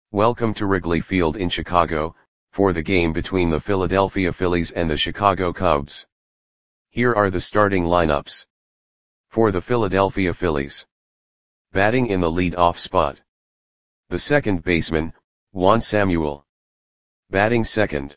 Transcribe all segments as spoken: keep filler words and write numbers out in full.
Welcome to Wrigley Field in Chicago, for the game between the Philadelphia Phillies and the Chicago Cubs. Here are the starting lineups. For the Philadelphia Phillies. Batting in the lead-off spot. The second baseman, Juan Samuel. Batting second.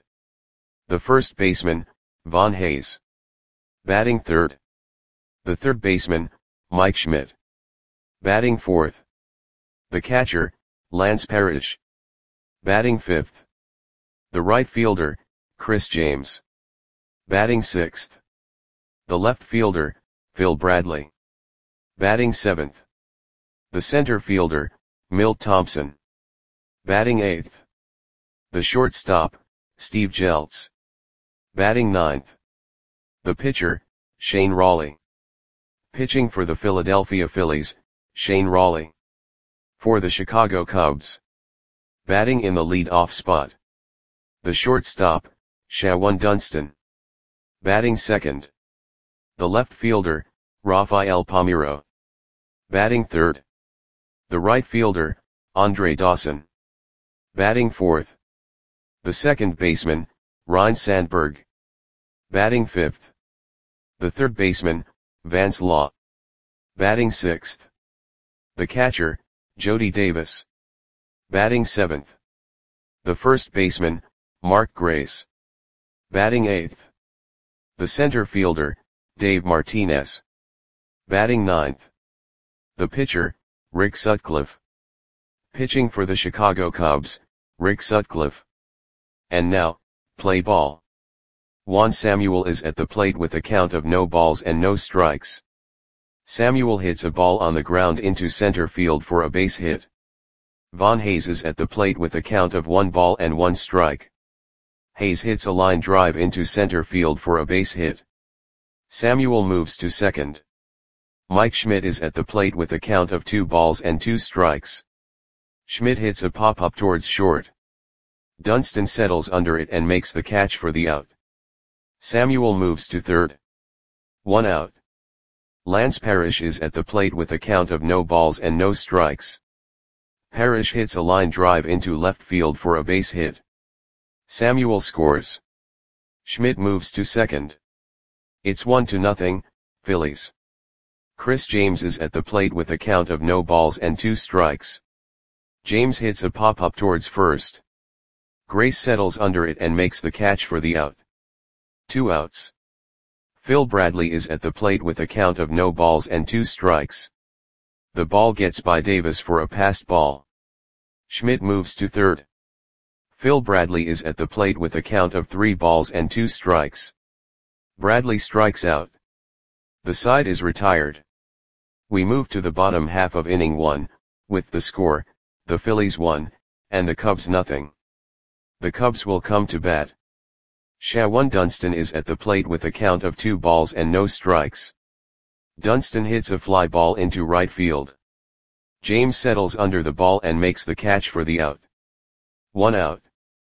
The first baseman, Von Hayes. Batting third. The third baseman, Mike Schmidt. Batting fourth. The catcher, Lance Parrish. Batting fifth. The right fielder, Chris James. Batting sixth. The left fielder, Phil Bradley. Batting seventh. The center fielder, Milt Thompson. Batting eighth. The shortstop, Steve Jeltz. Batting ninth. The pitcher, Shane Rawley. Pitching for the Philadelphia Phillies, Shane Rawley. For the Chicago Cubs. Batting in the lead-off spot. The shortstop, Shawon Dunston. Batting second. The left fielder, Rafael Palmeiro. Batting third. The right fielder, Andre Dawson. Batting fourth. The second baseman, Ryne Sandberg. Batting fifth. The third baseman, Vance Law. Batting sixth. The catcher, Jody Davis. Batting seventh. The first baseman, Mark Grace. Batting eighth. The center fielder, Dave Martinez. Batting ninth. The pitcher, Rick Sutcliffe. Pitching for the Chicago Cubs, Rick Sutcliffe. And now, play ball. Juan Samuel is at the plate with a count of no balls and no strikes. Samuel hits a ball on the ground into center field for a base hit. Von Hayes is at the plate with a count of one ball and one strike. Hayes hits a line drive into center field for a base hit. Samuel moves to second. Mike Schmidt is at the plate with a count of two balls and two strikes. Schmidt hits a pop-up towards short. Dunston settles under it and makes the catch for the out. Samuel moves to third. One out. Lance Parrish is at the plate with a count of no balls and no strikes. Parrish hits a line drive into left field for a base hit. Samuel scores. Schmidt moves to second. It's one to nothing, Phillies. Chris James is at the plate with a count of no balls and two strikes. James hits a pop-up towards first. Grace settles under it and makes the catch for the out. Two outs. Phil Bradley is at the plate with a count of no balls and two strikes. The ball gets by Davis for a passed ball. Schmidt moves to third. Phil Bradley is at the plate with a count of three balls and two strikes. Bradley strikes out. The side is retired. We move to the bottom half of inning one, with the score, the Phillies one, and the Cubs nothing. The Cubs will come to bat. Shawon Dunston is at the plate with a count of two balls and no strikes. Dunston hits a fly ball into right field. James settles under the ball and makes the catch for the out. One out.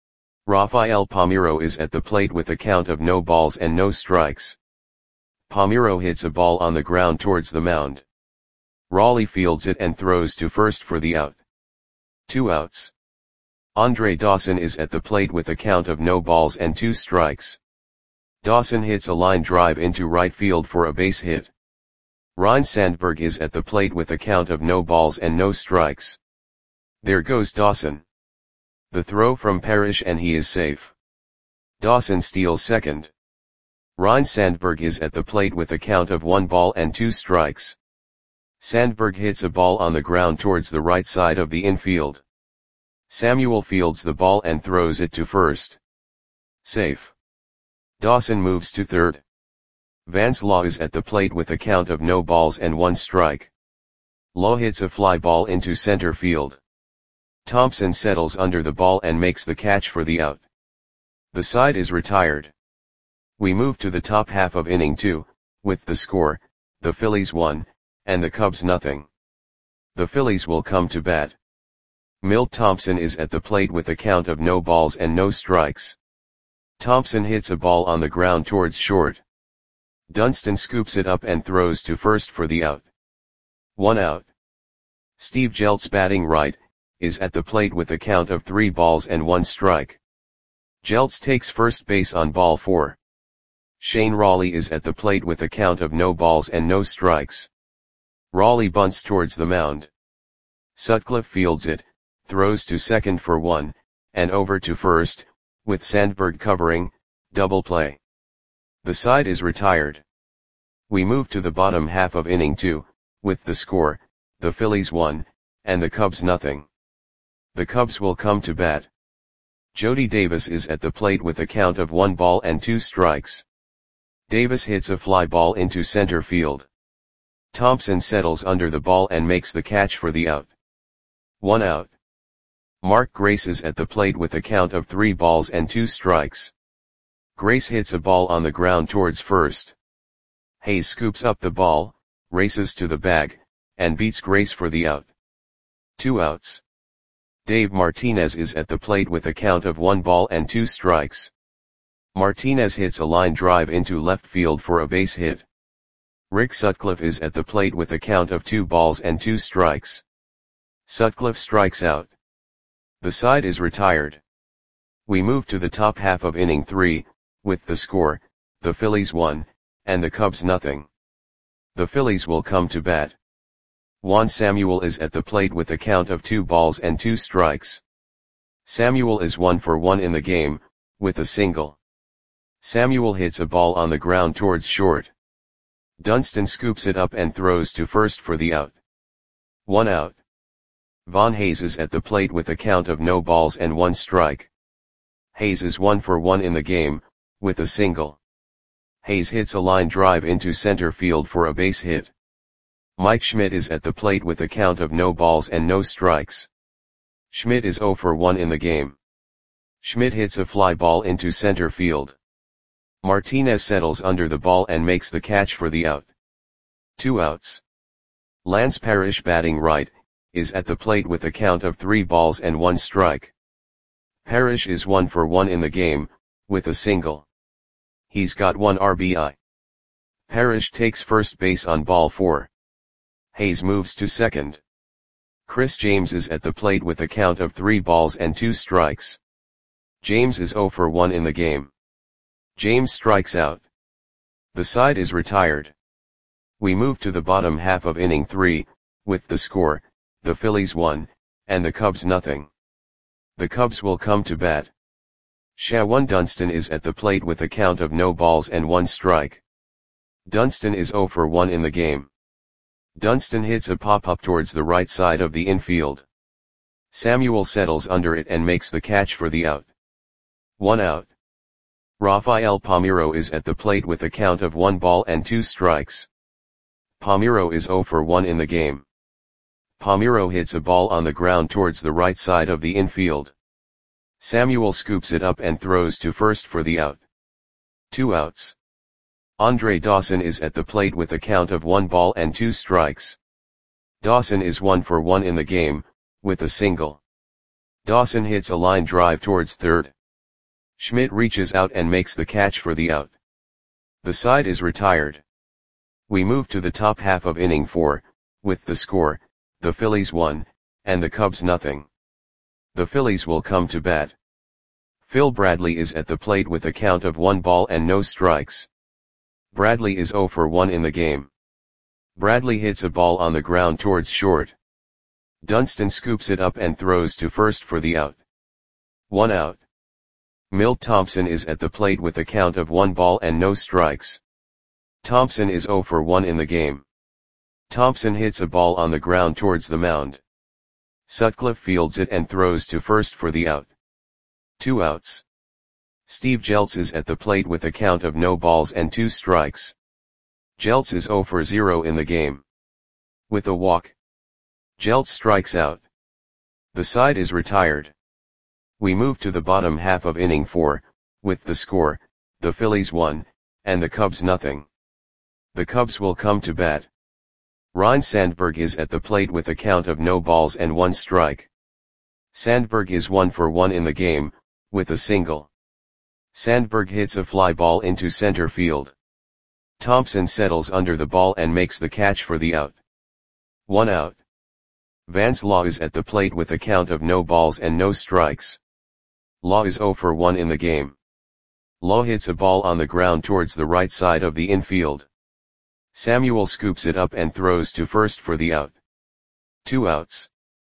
Rafael Palmeiro is at the plate with a count of no balls and no strikes. Palmeiro hits a ball on the ground towards the mound. Rawley fields it and throws to first for the out. Two outs. Andre Dawson is at the plate with a count of no balls and two strikes. Dawson hits a line drive into right field for a base hit. Ryne Sandberg is at the plate with a count of no balls and no strikes. There goes Dawson. The throw from Parrish and he is safe. Dawson steals second. Ryne Sandberg is at the plate with a count of one ball and two strikes. Sandberg hits a ball on the ground towards the right side of the infield. Samuel fields the ball and throws it to first. Safe. Dawson moves to third. Vance Law is at the plate with a count of no balls and one strike. Law hits a fly ball into center field. Thompson settles under the ball and makes the catch for the out. The side is retired. We move to the top half of inning two, with the score, the Phillies one, and the Cubs nothing. The Phillies will come to bat. Milt Thompson is at the plate with a count of no balls and no strikes. Thompson hits a ball on the ground towards short. Dunston scoops it up and throws to first for the out. One out. Steve Jeltz batting right, is at the plate with a count of three balls and one strike. Jeltz takes first base on ball four. Shane Rawley is at the plate with a count of no balls and no strikes. Rawley bunts towards the mound. Sutcliffe fields it, throws to second for one, and over to first, with Sandberg covering, double play. The side is retired. We move to the bottom half of inning two, with the score, the Phillies one, and the Cubs nothing. The Cubs will come to bat. Jody Davis is at the plate with a count of one ball and two strikes. Davis hits a fly ball into center field. Thompson settles under the ball and makes the catch for the out. One out. Mark Grace is at the plate with a count of three balls and two strikes. Grace hits a ball on the ground towards first. Hayes scoops up the ball, races to the bag, and beats Grace for the out. Two outs. Dave Martinez is at the plate with a count of one ball and two strikes. Martinez hits a line drive into left field for a base hit. Rick Sutcliffe is at the plate with a count of two balls and two strikes. Sutcliffe strikes out. The side is retired. We move to the top half of inning three, with the score, the Phillies one, and the Cubs nothing. The Phillies will come to bat. Juan Samuel is at the plate with a count of two balls and two strikes. Samuel is one for one in the game, with a single. Samuel hits a ball on the ground towards short. Dunston scoops it up and throws to first for the out. One out. Von Hayes is at the plate with a count of no balls and one strike. Hayes is one for one in the game, with a single. Hayes hits a line drive into center field for a base hit. Mike Schmidt is at the plate with a count of no balls and no strikes. Schmidt is zero for one in the game. Schmidt hits a fly ball into center field. Martinez settles under the ball and makes the catch for the out. Two outs. Lance Parrish, batting right, is at the plate with a count of three balls and one strike. Parrish is one for one in the game, with a single. He's got one R B I. Parrish takes first base on ball four. Hayes moves to second. Chris James is at the plate with a count of three balls and two strikes. James is zero for one in the game. James strikes out. The side is retired. We move to the bottom half of inning three, with the score, the Phillies one, and the Cubs nothing. The Cubs will come to bat. Shawan Dunston is at the plate with a count of no balls and one strike. Dunston is zero for one in the game. Dunston hits a pop-up towards the right side of the infield. Samuel settles under it and makes the catch for the out. One out. Rafael Palmeiro is at the plate with a count of one ball and two strikes. Palmeiro is zero for one in the game. Palmeiro hits a ball on the ground towards the right side of the infield. Samuel scoops it up and throws to first for the out. Two outs. Andre Dawson is at the plate with a count of one ball and two strikes. Dawson is one for one in the game, with a single. Dawson hits a line drive towards third. Schmidt reaches out and makes the catch for the out. The side is retired. We move to the top half of inning four, with the score, the Phillies one, and the Cubs nothing. The Phillies will come to bat. Phil Bradley is at the plate with a count of one ball and no strikes. Bradley is zero for one in the game. Bradley hits a ball on the ground towards short. Dunston scoops it up and throws to first for the out. One out. Milt Thompson is at the plate with a count of one ball and no strikes. Thompson is zero for one in the game. Thompson hits a ball on the ground towards the mound. Sutcliffe fields it and throws to first for the out. Two outs. Steve Jeltz is at the plate with a count of no balls and two strikes. Jeltz is zero for zero in the game. With a walk. Jeltz strikes out. The side is retired. We move to the bottom half of inning four, with the score, the Phillies one, and the Cubs nothing. The Cubs will come to bat. Ryne Sandberg is at the plate with a count of no balls and one strike. Sandberg is one for one in the game, with a single. Sandberg hits a fly ball into center field. Thompson settles under the ball and makes the catch for the out. One out. Vance Law is at the plate with a count of no balls and no strikes. Law is zero for one in the game. Law hits a ball on the ground towards the right side of the infield. Samuel scoops it up and throws to first for the out. Two outs.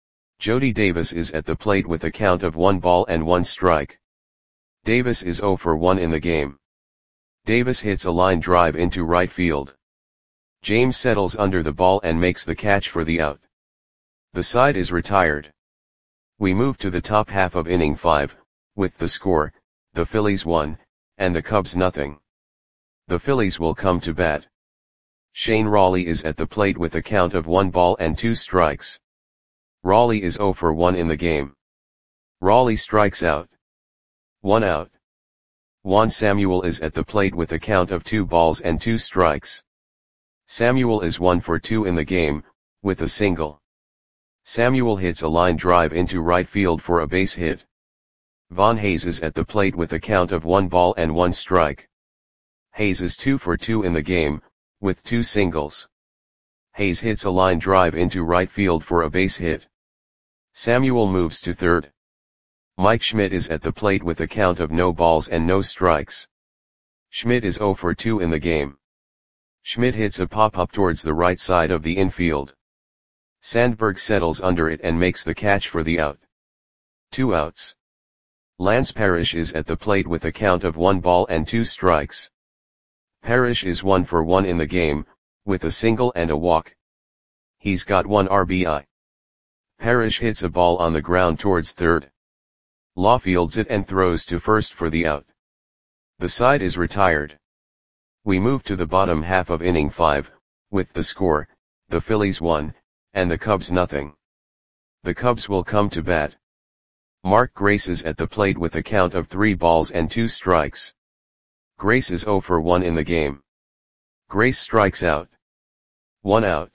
Jody Davis is at the plate with a count of one ball and one strike. Davis is zero for one in the game. Davis hits a line drive into right field. James settles under the ball and makes the catch for the out. The side is retired. We move to the top half of inning five, with the score, the Phillies one, and the Cubs nothing. The Phillies will come to bat. Shane Rawley is at the plate with a count of one ball and two strikes. Rawley is zero for one in the game. Rawley strikes out. One out. Juan Samuel is at the plate with a count of two balls and two strikes. Samuel is one for two in the game, with a single. Samuel hits a line drive into right field for a base hit. Von Hayes is at the plate with a count of one ball and one strike. Hayes is two for two in the game, with two singles. Hayes hits a line drive into right field for a base hit. Samuel moves to third. Mike Schmidt is at the plate with a count of no balls and no strikes. Schmidt is zero for two in the game. Schmidt hits a pop-up towards the right side of the infield. Sandberg settles under it and makes the catch for the out. Two outs. Lance Parrish is at the plate with a count of one ball and two strikes. Parrish is one for one in the game, with a single and a walk. He's got one R B I. Parrish hits a ball on the ground towards third. Law fields it and throws to first for the out. The side is retired. We move to the bottom half of inning five, with the score, the Phillies one, and the Cubs nothing. The Cubs will come to bat. Mark Grace is at the plate with a count of three balls and two strikes. Grace is zero for one in the game. Grace strikes out. One out.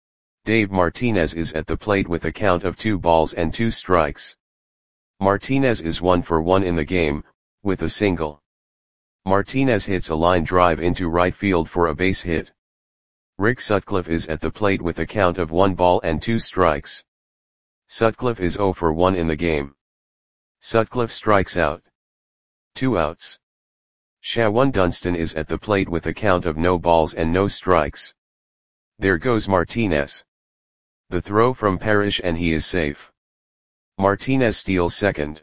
Dave Martinez is at the plate with a count of two balls and two strikes. Martinez is one for one in the game, with a single. Martinez hits a line drive into right field for a base hit. Rick Sutcliffe is at the plate with a count of one ball and two strikes. Sutcliffe is zero for one in the game. Sutcliffe strikes out. Two outs. Shawan Dunston is at the plate with a count of no balls and no strikes. There goes Martinez. The throw from Parrish and he is safe. Martinez steals second.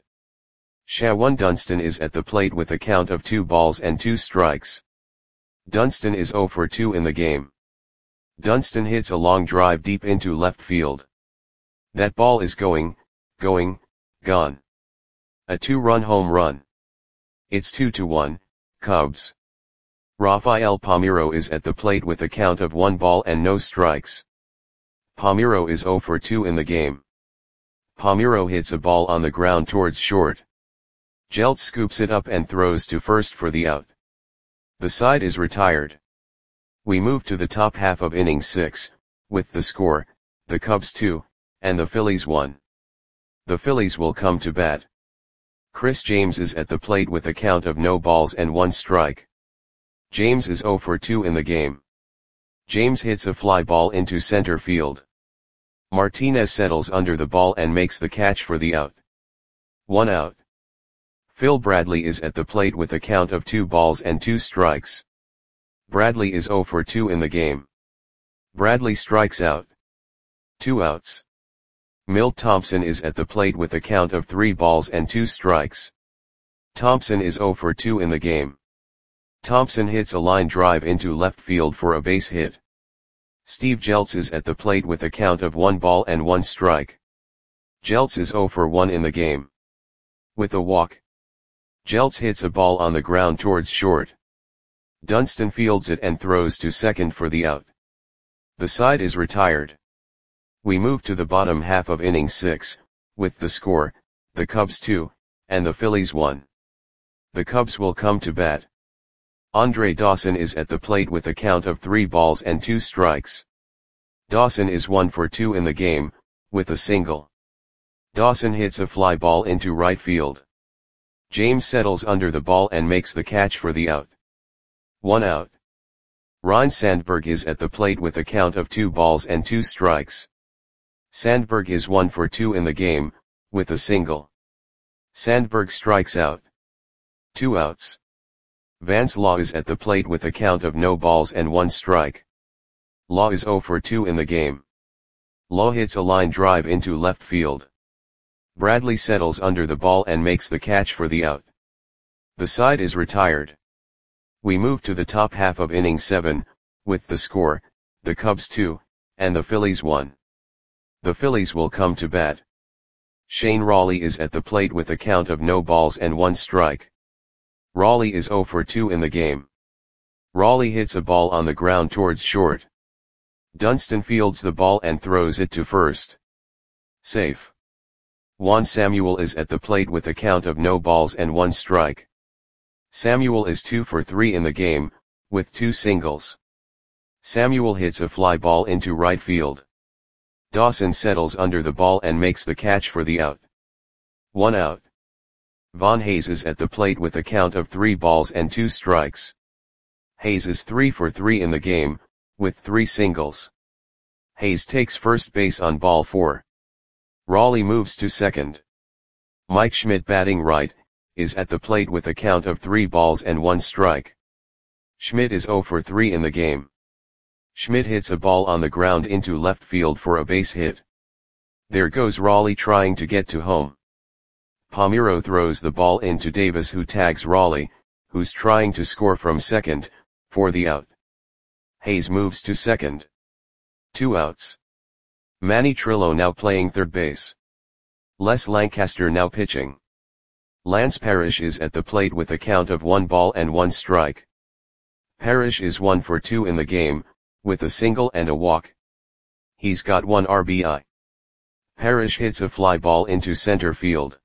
Shawan Dunston is at the plate with a count of two balls and two strikes. Dunston is zero for two in the game. Dunston hits a long drive deep into left field. That ball is going, going, gone. A two-run home run. It's two to one, Cubs. Rafael Palmeiro is at the plate with a count of one ball and no strikes. Palmeiro is zero for two in the game. Palmeiro hits a ball on the ground towards short. Jeltz scoops it up and throws to first for the out. The side is retired. We move to the top half of inning six, with the score, the Cubs two, and the Phillies one. The Phillies will come to bat. Chris James is at the plate with a count of no balls and one strike. James is zero for two in the game. James hits a fly ball into center field. Martinez settles under the ball and makes the catch for the out. One out. Phil Bradley is at the plate with a count of two balls and two strikes. Bradley is zero for two in the game. Bradley strikes out. Two outs. Milt Thompson is at the plate with a count of three balls and two strikes. Thompson is zero for two in the game. Thompson hits a line drive into left field for a base hit. Steve Jeltz is at the plate with a count of one ball and one strike. Jeltz is zero for one in the game. With a walk. Jeltz hits a ball on the ground towards short. Dunston fields it and throws to second for the out. The side is retired. We move to the bottom half of inning six, with the score, the Cubs two, and the Phillies one. The Cubs will come to bat. Andre Dawson is at the plate with a count of three balls and two strikes. Dawson is one for two in the game, with a single. Dawson hits a fly ball into right field. James settles under the ball and makes the catch for the out. One out. Ryne Sandberg is at the plate with a count of two balls and two strikes. Sandberg is one for two in the game, with a single. Sandberg strikes out. Two outs. Vance Law is at the plate with a count of no balls and one strike. Law is zero for two in the game. Law hits a line drive into left field. Bradley settles under the ball and makes the catch for the out. The side is retired. We move to the top half of inning seven, with the score, the Cubs two, and the Phillies one. The Phillies will come to bat. Shane Rawley is at the plate with a count of no balls and one strike. Rawley is zero for two in the game. Rawley hits a ball on the ground towards short. Dunston fields the ball and throws it to first. Safe. Juan Samuel is at the plate with a count of no balls and one strike. Samuel is two for three in the game, with two singles. Samuel hits a fly ball into right field. Dawson settles under the ball and makes the catch for the out. One out. Von Hayes is at the plate with a count of three balls and two strikes. Hayes is three for three in the game, with three singles. Hayes takes first base on ball four. Rawley moves to second. Mike Schmidt, batting right, is at the plate with a count of three balls and one strike. Schmidt is zero for three in the game. Schmidt hits a ball on the ground into left field for a base hit. There goes Rawley trying to get to home. Palmeiro throws the ball into Davis, who tags Rawley, who's trying to score from second, for the out. Hayes moves to second. Two outs. Manny Trillo now playing third base. Les Lancaster now pitching. Lance Parrish is at the plate with a count of one ball and one strike. Parrish is one for two in the game, with a single and a walk. He's got one R B I. Parrish hits a fly ball into center field.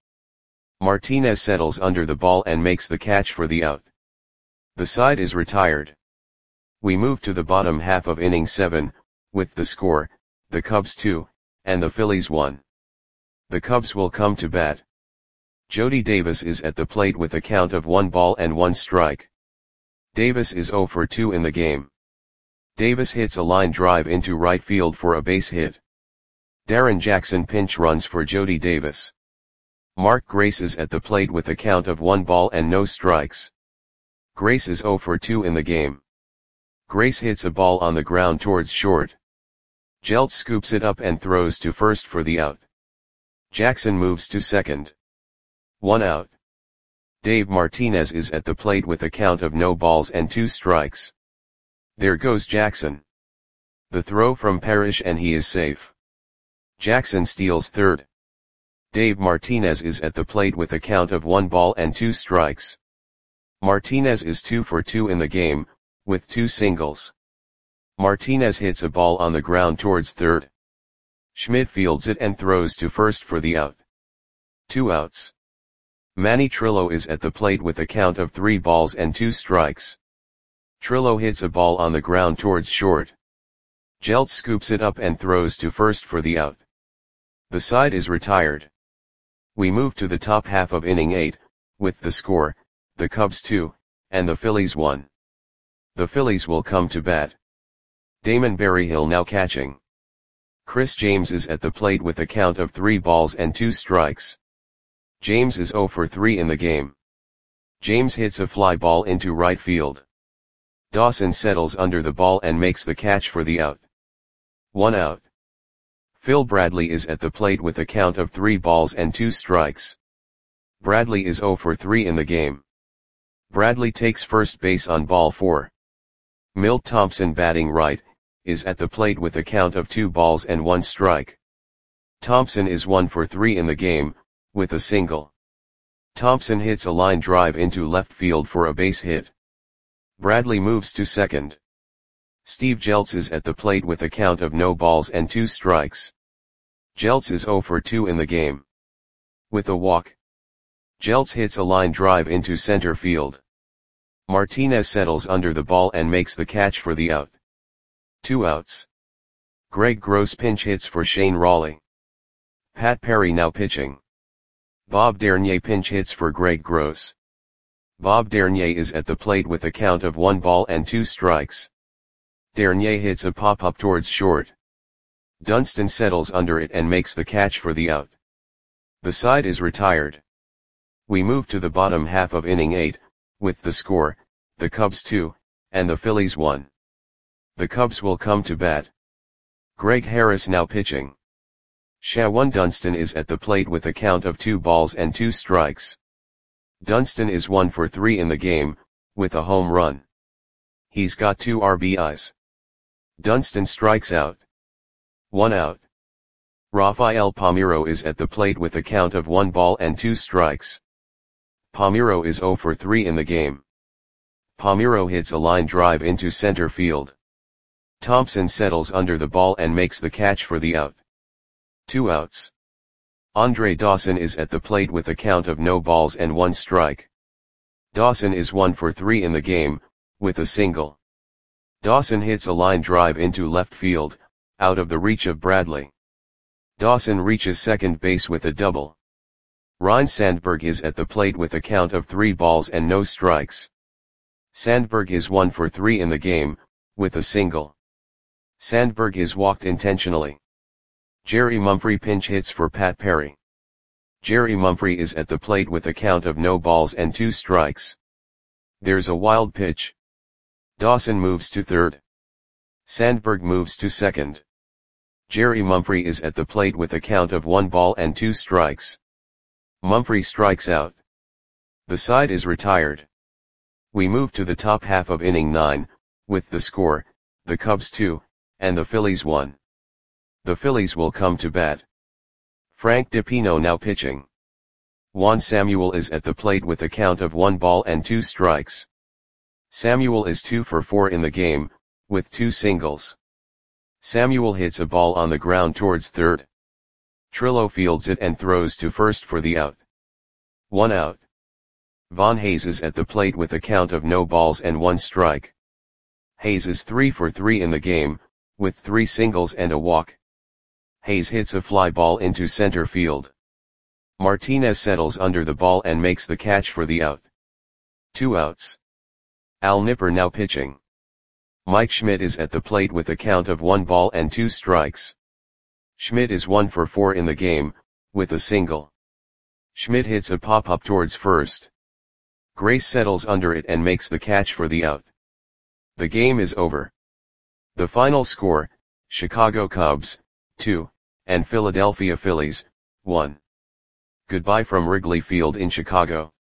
Martinez settles under the ball and makes the catch for the out. The side is retired. We move to the bottom half of inning seven, with the score, the Cubs two, and the Phillies one. The Cubs will come to bat. Jody Davis is at the plate with a count of one ball and one strike. Davis is zero for two in the game. Davis hits a line drive into right field for a base hit. Darren Jackson pinch runs for Jody Davis. Mark Grace is at the plate with a count of one ball and no strikes. Grace is zero for two in the game. Grace hits a ball on the ground towards short. Jeltz scoops it up and throws to first for the out. Jackson moves to second. One out. Dave Martinez is at the plate with a count of no balls and two strikes. There goes Jackson. The throw from Parrish and he is safe. Jackson steals third. Dave Martinez is at the plate with a count of one ball and two strikes. Martinez is two for two in the game, with two singles. Martinez hits a ball on the ground towards third. Schmidt fields it and throws to first for the out. Two outs. Manny Trillo is at the plate with a count of three balls and two strikes. Trillo hits a ball on the ground towards short. Jeltz scoops it up and throws to first for the out. The side is retired. We move to the top half of inning eight, with the score, the Cubs two, and the Phillies one. The Phillies will come to bat. Damon Berryhill now catching. Chris James is at the plate with a count of three balls and two strikes. James is zero for three in the game. James hits a fly ball into right field. Dawson settles under the ball and makes the catch for the out. One out. Phil Bradley is at the plate with a count of three balls and two strikes. Bradley is zero for three in the game. Bradley takes first base on ball four. Milt Thompson, batting right, is at the plate with a count of two balls and one strike. Thompson is one for three in the game, with a single. Thompson hits a line drive into left field for a base hit. Bradley moves to second. Steve Jeltz is at the plate with a count of no balls and two strikes. Jeltz is zero for two in the game. With a walk. Jeltz hits a line drive into center field. Martinez settles under the ball and makes the catch for the out. Two outs. Greg Gross pinch hits for Shane Rawley. Pat Perry now pitching. Bob Dernier pinch hits for Greg Gross. Bob Dernier is at the plate with a count of one ball and two strikes. Dernier hits a pop-up towards short. Dunston settles under it and makes the catch for the out. The side is retired. We move to the bottom half of inning eight, with the score, the Cubs two, and the Phillies one. The Cubs will come to bat. Greg Harris now pitching. Shawan Dunston is at the plate with a count of two balls and two strikes. Dunston is one for three in the game, with a home run. He's got two R B Is. Dunston strikes out. One out. Rafael Palmeiro is at the plate with a count of one ball and two strikes. Palmeiro is zero for three in the game. Palmeiro hits a line drive into center field. Thompson settles under the ball and makes the catch for the out. Two outs. Andre Dawson is at the plate with a count of no balls and one strike. Dawson is one for three in the game, with a single. Dawson hits a line drive into left field, out of the reach of Bradley. Dawson reaches second base with a double. Ryne Sandberg is at the plate with a count of three balls and no strikes. Sandberg is one for three in the game, with a single. Sandberg is walked intentionally. Jerry Mumphrey pinch hits for Pat Perry. Jerry Mumphrey is at the plate with a count of no balls and two strikes. There's a wild pitch. Dawson moves to third. Sandberg moves to second. Jerry Mumphrey is at the plate with a count of one ball and two strikes. Mumphrey strikes out. The side is retired. We move to the top half of inning nine, with the score, the Cubs two, and the Phillies one. The Phillies will come to bat. Frank DiPino now pitching. Juan Samuel is at the plate with a count of one ball and two strikes. Samuel is two for four in the game, with two singles. Samuel hits a ball on the ground towards third. Trillo fields it and throws to first for the out. One out. Von Hayes is at the plate with a count of no balls and one strike. Hayes is three for three in the game, with three singles and a walk. Hayes hits a fly ball into center field. Martinez settles under the ball and makes the catch for the out. Two outs. Al Nipper now pitching. Mike Schmidt is at the plate with a count of one ball and two strikes. Schmidt is one for four in the game, with a single. Schmidt hits a pop-up towards first. Grace settles under it and makes the catch for the out. The game is over. The final score, Chicago Cubs, two, and Philadelphia Phillies, one. Goodbye from Wrigley Field in Chicago.